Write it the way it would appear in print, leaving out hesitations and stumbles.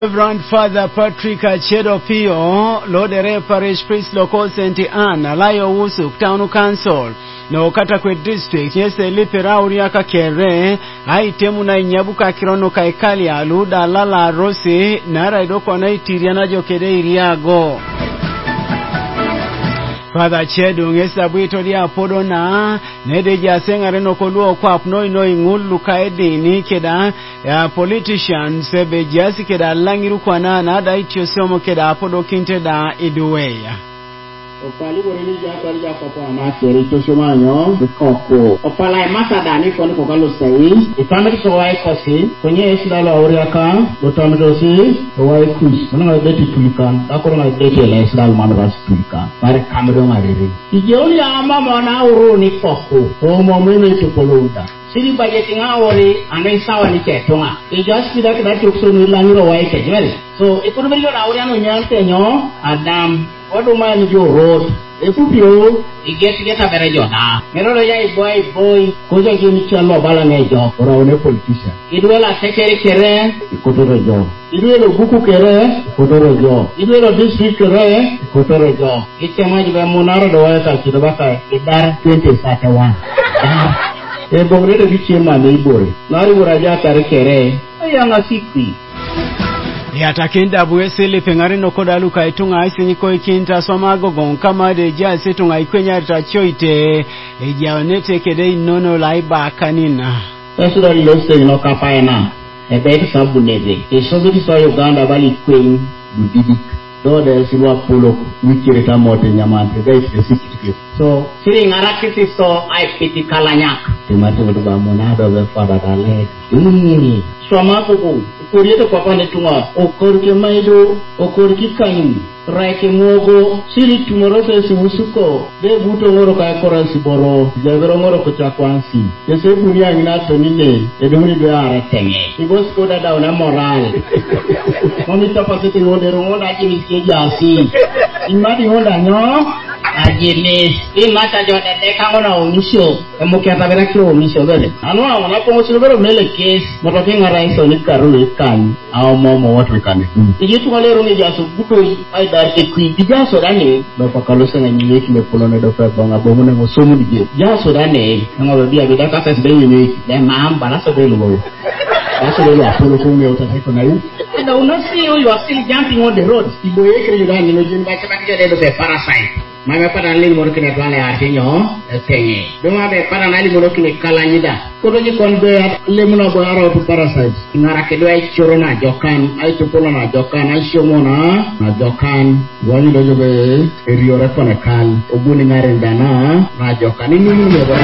Reverend Father Patrick Achedo Pio, Lodere Parish Priest Local St. Anne, Alayo Wusuk, Town Council, no Katakwe District, Yese Lipera Uriaka Kere, Aitemu na Inyabuka Kirono Kaikali, Aluda Lala Rossi, Nara Idoko na Itiriana Jokede Iriago. Father Chedu ngesa bwito dia podona nede jasenga reno koluo kwa apno ingulu kaedi ni keda ya politician sebe jasi keda langiru kwa na da itio somo keda podo kinte da iduweya. Opali boreni japa lija kwa amaseri toshomanyo bikoko opala masa dani koni kokalo sei ifamili sowai kosi kwenye esdalo awriaka botamdosi sowai kus mona beti tulikan akoro na beti la esdalo mandas tulikan bare kamero mariri ijeuli ama mona uruni koko o momene tupoluda siri budgeting awori anai sawa ni chetonga just that tukso langiro wai kejel so economy yo awriano nyante nyo adam Wadu man jo road. Efupio, get a better job. Merolo ya boy, koza jini chalo bala ngejo. Ora one politician. Idwela secretary kere, ikotoro jo. Idwela buku kere, ikotoro jo. Idwela district kere, ikotoro jo. Itema jibe munaro doa kidobaka idar 2031. Bongre de chema neibore. Nari uraja kare kere. Ayanga sikwi. Yatakinda buwesili pengari nokoda luka itunga isi niko ikinta somagogon kama de jasi tunga ikwenya tachoite ejaonete kede inono laiba kanina. Esura lose inoka paena ebeti sabu neze esobiti sa Uganda bali kwen budidik dode silwa polo wikireta mote nyamante gai specific so siri ngarakisi so aipiti kalanyak timati waduba monado be fada dale swamako ko kuriete kwa pande tunga okorke maido okorki kanyi raike mogo siri tumorote si musuko de buto ngoro ka koransi boro jabero ngoro ko chakwansi yese bunia nginato nile edumuni do ara tenge ibos ko dada una moral momi tapasete ngondero ngonda jini kejasi imadi honda nyo ajene imata joda de kangona omisho emoketa bera kiro omisho bele anwa wana pongo silbero mele case motoke ngara iso ni karule kan aw momo what we can do ijitu walero ni jaso buto ai dar ekwi jaso dane do pakalo senga nyeki me polone do fa bonga bomune mo somu dige jaso dane ngo bia bida ka fes be nyeki de maamba la so be lo aso lo apolo ko me ota ko na yu and una see you are still jumping on the road iboye kre you dane no jin ba ta ka de do be parasite Mama pada nali moro kine twale atinyo tenye. Duma be pada nali moro kine kalanyida. Kodo ni konbe le muna bo aro to parasite. Ngara ke do ay choro na jokan, ay to polo na jokan, ay shomona na jokan. Wani do jobe eriore kone kal. Obuni ngare ndana na jokan. Ni